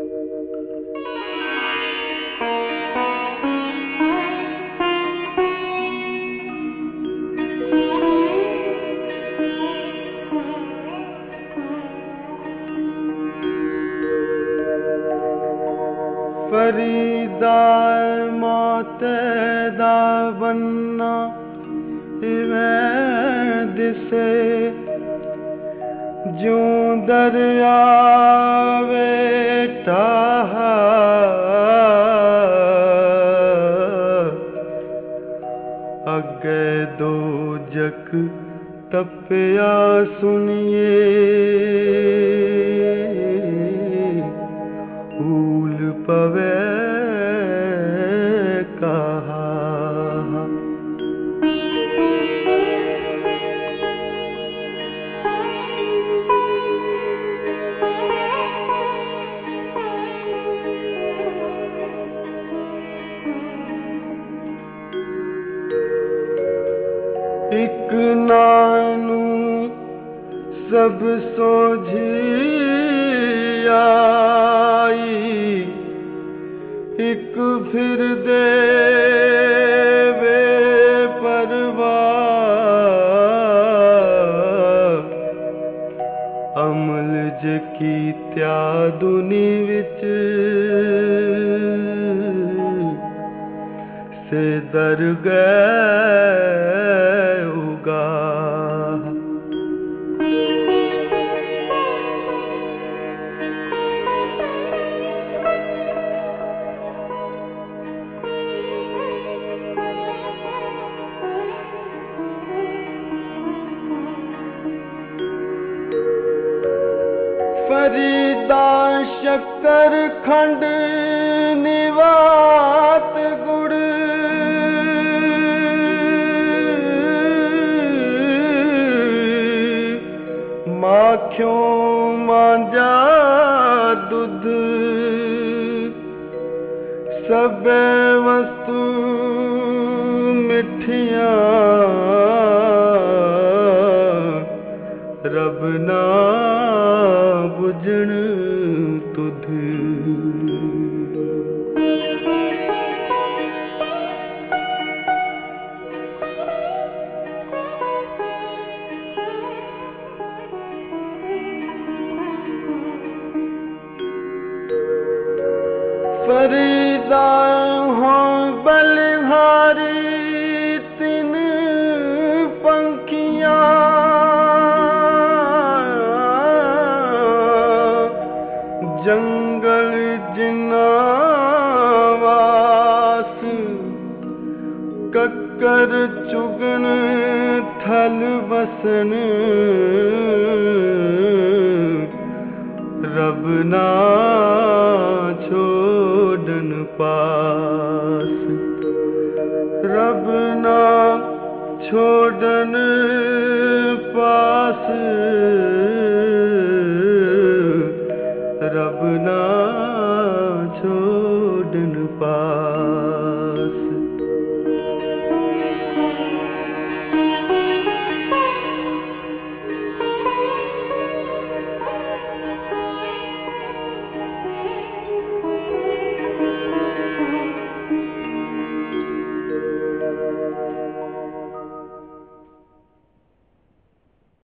फरीदा मौते दा बन्ना इवें दिसे जूं दरिया वेटाहा अगे दो जक तपिया सुनिए भूल पवे कहा एक नानू सब सोझी आई एक फिर देवे परवाह अमल जकी त्या दुनी विच से दर गए उगा फरीदा शक्कर खंड निवात गुड़ माखियों मांजा दूध सब वस्तु मिठियां रब ना बुझण तुध फरीदा हो बलिहारी तीन पंखियां जंगल जिनावास कक्कर चुगन थल बसन